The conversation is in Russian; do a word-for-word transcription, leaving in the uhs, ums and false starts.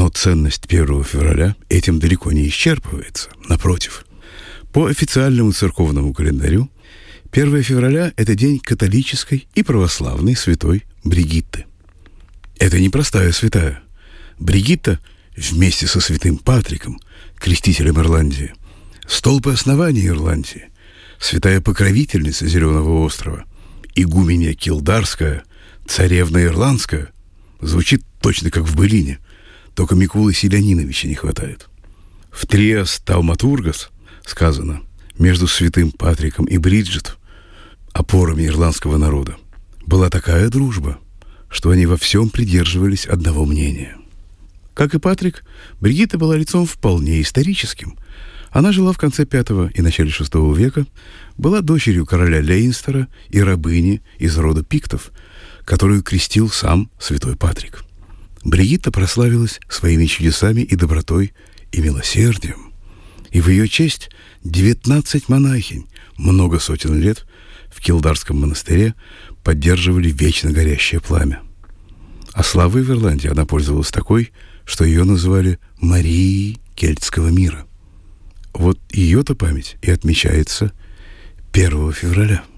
ценность первого февраля этим далеко не исчерпывается. Напротив, по официальному церковному календарю первое февраля – это день католической и православной святой Бригитты. Это не простая святая. Бригитта вместе со святым Патриком, крестителем Ирландии, столпы основания Ирландии, святая покровительница Зеленого острова, игуменья Килдарская, царевна Ирландская. Звучит точно как в былине, только Микулы Селяниновича не хватает. В Триас Тауматургас сказано: между святым Патриком и Бриджит, опорами ирландского народа, была такая дружба, что они во всем придерживались одного мнения. Как и Патрик, Бригитта была лицом вполне историческим. Она жила в конце пятого и начале шестого века, была дочерью короля Лейнстера и рабыни из рода пиктов, которую крестил сам святой Патрик. Бригитта прославилась своими чудесами и добротой, и милосердием. И в ее честь девятнадцать монахинь много сотен лет в Килдарском монастыре поддерживали вечно горящее пламя. А славой в Ирландии она пользовалась такой, что ее называли Марией Кельтского мира. Вот ее-то память и отмечается первого февраля.